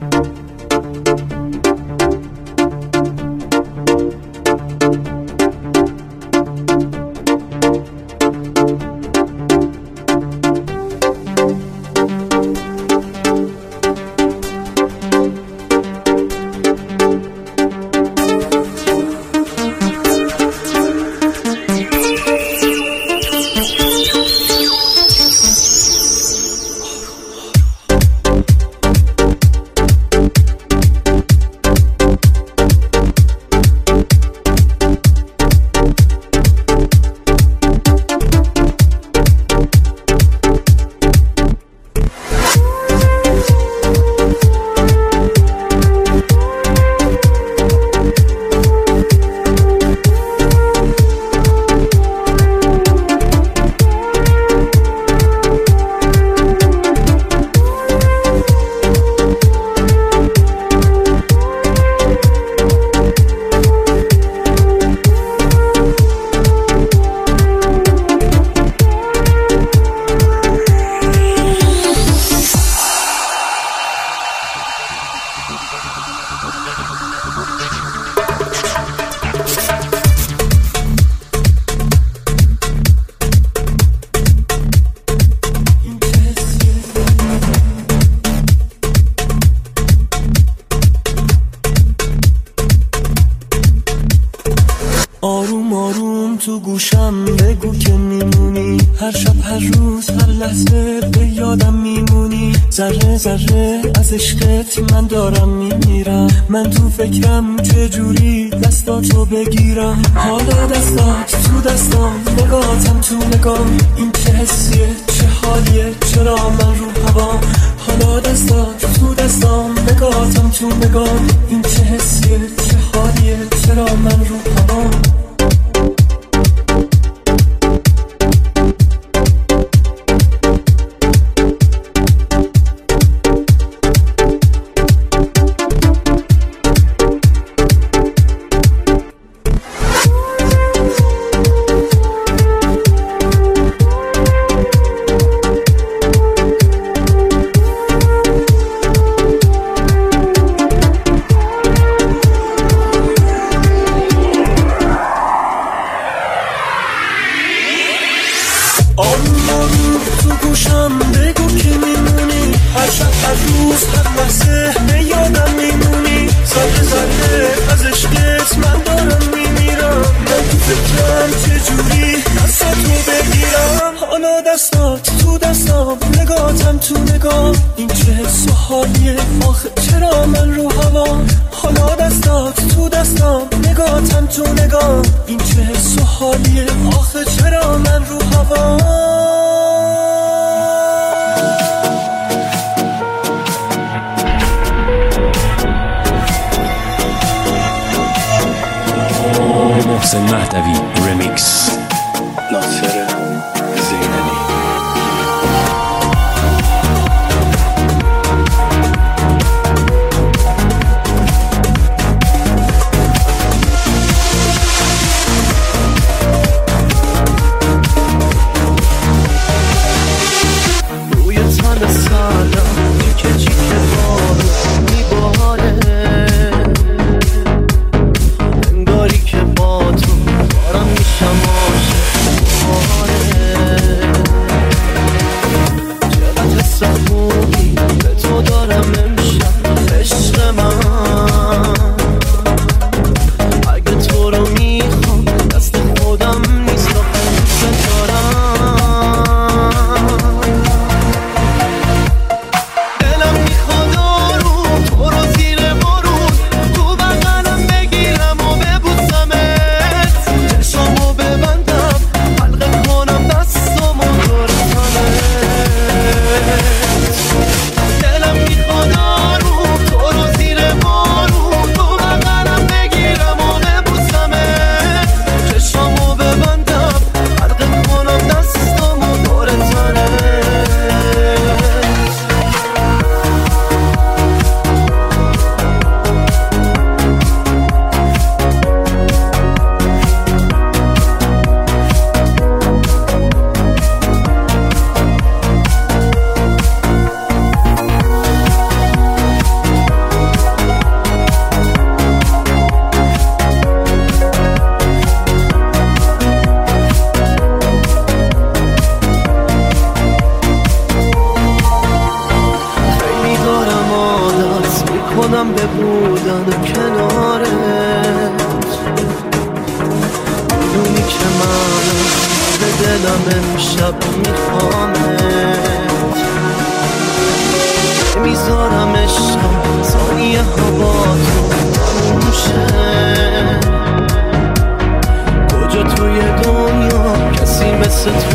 آروم آروم تو گوشم بگو که میمونی، هر شب هر روز هر لحظه به یادم میمونی. ذره ذره از عشقت من دارم میمیرم، من تو فکرم چجوری دستاتو بگیرم. حالا دستات تو دستام، نگاهتم تو نگام، این چه حسیه چه حالیه چرا من رو هوام. حالا دستات تو دستام، نگاهتم تو نگام، این چه حسیه چه حالیه چرا من رو هوام. تو گوشم بگو که میمونی، هر شب هر روز هر لحظه به یادم میمونی. ذره ذره از عشقت من دارم میمیرم، من تو فکرم چجوری دستاتو بگیرم. حالا دستات تو دستام، نگاهتم تو نگاه، این چه حس و حالیه آخه چرا من رو هوام. حالا دستات تو دستام، نگاهتم تو نگاه، این چه حس و حالیه آخه چرا من رو هوام. محسن مهدوی رمیکس. ناصر زینبی. روی تن سردم چیکه چیکه بارو میباره، انگاری که با تو دارم میشم عاشق. میکنم به بودن کنارت. میدونی که من به دلم امشب میخوامت، میذارم عشقم ثانیه ها با تو موشه. کجا توی دنیا کسی مثل تو